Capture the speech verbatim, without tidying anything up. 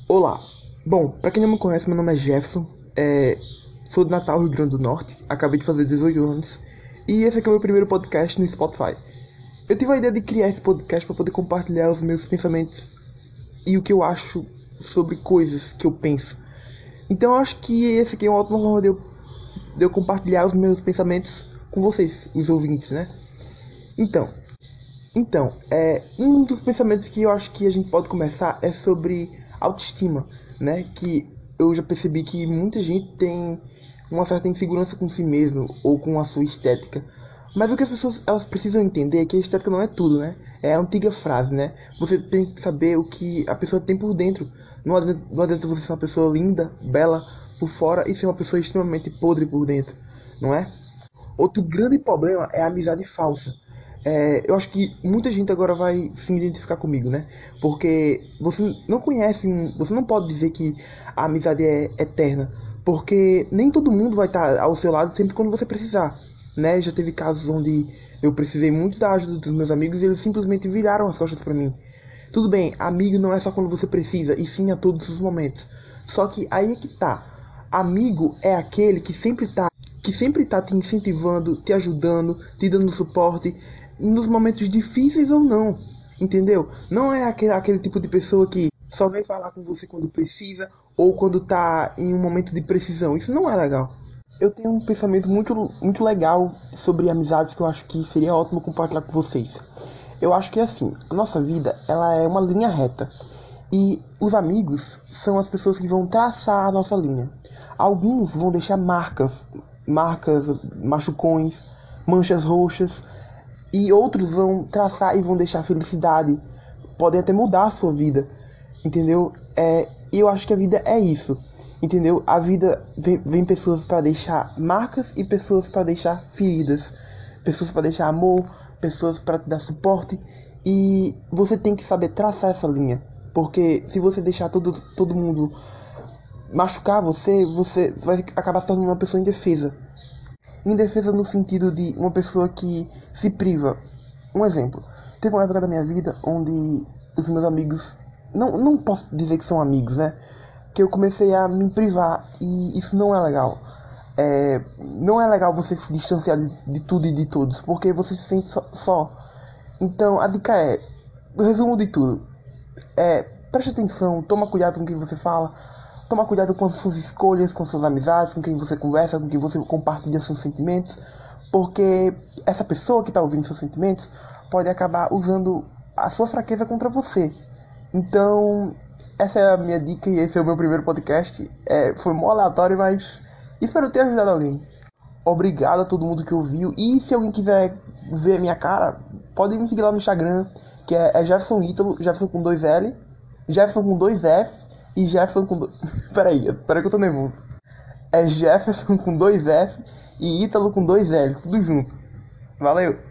Olá, bom, pra quem não me conhece, meu nome é Jefferson, é, sou de Natal, Rio Grande do Norte, acabei de fazer dezoito anos, e esse aqui é o meu primeiro podcast no Spotify. Eu tive a ideia de criar esse podcast para poder compartilhar os meus pensamentos e o que eu acho sobre coisas que eu penso. Então eu acho que esse aqui é uma ótima forma de eu, de eu compartilhar os meus pensamentos com vocês, os ouvintes, né? Então, Então, é, um dos pensamentos que eu acho que a gente pode começar é sobre autoestima, né? Que eu já percebi que muita gente tem uma certa insegurança com si mesmo ou com a sua estética. Mas o que as pessoas elas precisam entender é que a estética não é tudo, né? É a antiga frase, né? Você tem que saber o que a pessoa tem por dentro. Não adianta, não adianta você ser uma pessoa linda, bela por fora e ser uma pessoa extremamente podre por dentro, não é? Outro grande problema é a amizade falsa. É, eu acho que muita gente agora vai se identificar comigo, né? Porque você não conhece, você não pode dizer que a amizade é eterna, porque nem todo mundo vai estar ao seu lado sempre quando você precisar, né? Já teve casos onde eu precisei muito da ajuda dos meus amigos e eles simplesmente viraram as costas para mim. Tudo bem, amigo não é só quando você precisa, e sim a todos os momentos. Só que aí é que tá. Amigo é aquele que sempre tá, que sempre tá te incentivando, te ajudando, te dando suporte, nos momentos difíceis ou não. Entendeu? Não é aquele, aquele tipo de pessoa que só vem falar com você quando precisa ou quando tá em um momento de precisão. Isso não é legal. Eu tenho um pensamento muito, muito legal sobre amizades que eu acho que seria ótimo compartilhar com vocês. Eu acho que assim, a nossa vida ela é uma linha reta e os amigos são as pessoas que vão traçar a nossa linha. Alguns vão deixar marcas, marcas, machucões, manchas roxas e outros vão traçar e vão deixar felicidade, podem até mudar a sua vida, entendeu? É, e eu acho que a vida é isso. Entendeu? A vida vem, vem pessoas para deixar marcas e pessoas para deixar feridas. Pessoas para deixar amor, pessoas para te dar suporte. E você tem que saber traçar essa linha. Porque se você deixar todo, todo mundo machucar você, você vai acabar se tornando uma pessoa indefesa. Indefesa no sentido de uma pessoa que se priva. Um exemplo. Teve uma época da minha vida onde os meus amigos... Não, não posso dizer que são amigos, né? Que eu comecei a me privar e isso não é legal. É, não é legal você se distanciar de, de tudo e de todos, porque você se sente só, só. Então a dica é, o resumo de tudo, é preste atenção, toma cuidado com o que você fala, toma cuidado com as suas escolhas, com suas amizades, com quem você conversa, com quem você compartilha seus sentimentos, porque essa pessoa que está ouvindo seus sentimentos pode acabar usando a sua fraqueza contra você. Então, essa é a minha dica e esse é o meu primeiro podcast. É, foi mó aleatório, mas espero ter ajudado alguém. Obrigado a todo mundo que ouviu. E se alguém quiser ver a minha cara, pode me seguir lá no Instagram, que é, é Jefferson Ítalo, Jefferson com dois L, Jefferson com dois F e Jefferson com dois... Peraí, peraí que eu tô nervoso. É Jefferson com dois F e Ítalo com dois L, tudo junto. Valeu!